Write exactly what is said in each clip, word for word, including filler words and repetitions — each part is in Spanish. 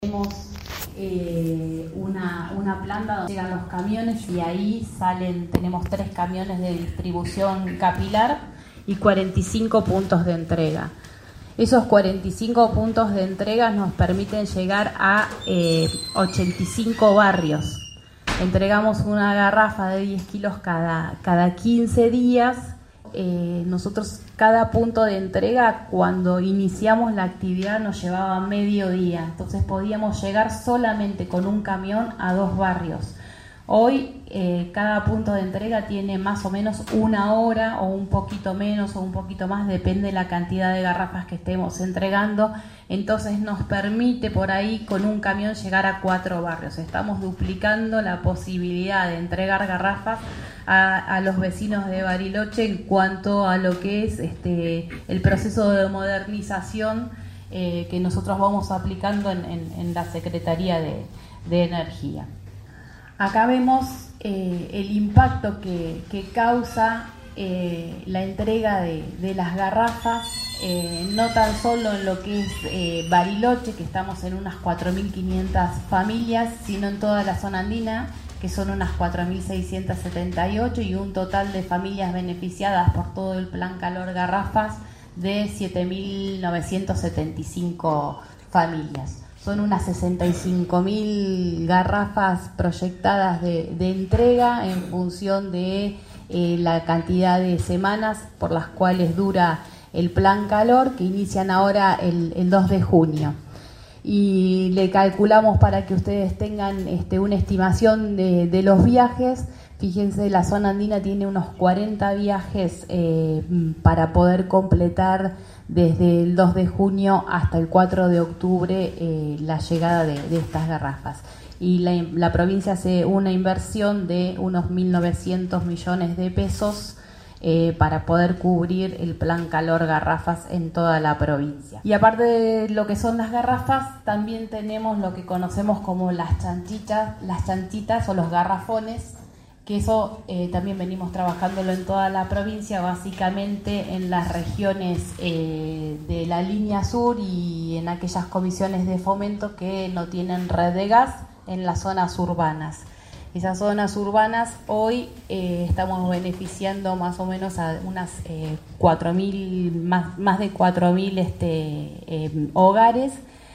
Tenemos eh, una, una planta donde llegan los camiones y ahí salen, tenemos tres camiones de distribución capilar y cuarenta y cinco puntos de entrega. Esos cuarenta y cinco puntos de entrega nos permiten llegar a eh, ochenta y cinco barrios. Entregamos una garrafa de diez kilos cada, cada quince días. Eh, nosotros cada punto de entrega cuando iniciamos la actividad nos llevaba medio día, entonces podíamos llegar solamente con un camión a dos barrios. Hoy eh, cada punto de entrega tiene más o menos una hora o un poquito menos o un poquito más, depende de la cantidad de garrafas que estemos entregando, entonces nos permite por ahí con un camión llegar a cuatro barrios. Estamos duplicando la posibilidad de entregar garrafas a, a los vecinos de Bariloche en cuanto a lo que es este, el proceso de modernización eh, que nosotros vamos aplicando en, en, en la Secretaría de, de Energía. Acá vemos eh, el impacto que, que causa eh, la entrega de, de las garrafas, eh, no tan solo en lo que es eh, Bariloche, que estamos en unas cuatro mil quinientas familias, sino en toda la zona andina, que son unas cuatro mil seiscientas setenta y ocho, y un total de familias beneficiadas por todo el Plan Calor Garrafas de siete mil novecientas setenta y cinco familias. Son unas sesenta y cinco mil garrafas proyectadas de, de entrega en función de eh, la cantidad de semanas por las cuales dura el plan calor, que inician ahora el, el dos de junio. Y le calculamos para que ustedes tengan este, una estimación de, de los viajes. Fíjense, la zona andina tiene unos cuarenta viajes eh, para poder completar desde el dos de junio hasta el cuatro de octubre eh, la llegada de, de estas garrafas. Y la, la provincia hace una inversión de unos mil novecientos millones de pesos eh, para poder cubrir el plan calor garrafas en toda la provincia. Y aparte de lo que son las garrafas, también tenemos lo que conocemos como las chanchitas, las chanchitas o los garrafones, que eso eh, también venimos trabajándolo en toda la provincia, básicamente en las regiones eh, de la línea sur y en aquellas comisiones de fomento que no tienen red de gas en las zonas urbanas. Esas zonas urbanas hoy eh, estamos beneficiando más o menos a unas eh, cuatro mil, más, más de cuatro mil este, eh, hogares.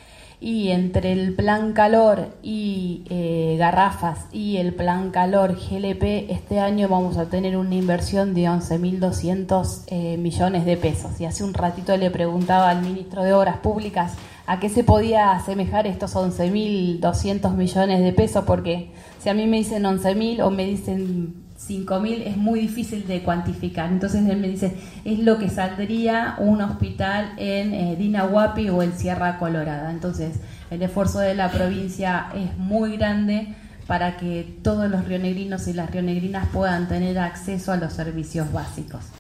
Y entre el plan calor y eh, garrafas y el plan calor G L P, este año vamos a tener una inversión de once mil doscientos eh, millones de pesos. Y hace un ratito le preguntaba al ministro de Obras Públicas a qué se podía asemejar estos once mil doscientos millones de pesos, porque si a mí me dicen once mil o me dicen cinco mil es muy difícil de cuantificar. Entonces él me dice, es lo que saldría un hospital en eh, Dinahuapi o en Sierra Colorada. Entonces el esfuerzo de la provincia es muy grande para que todos los rionegrinos y las rionegrinas puedan tener acceso a los servicios básicos.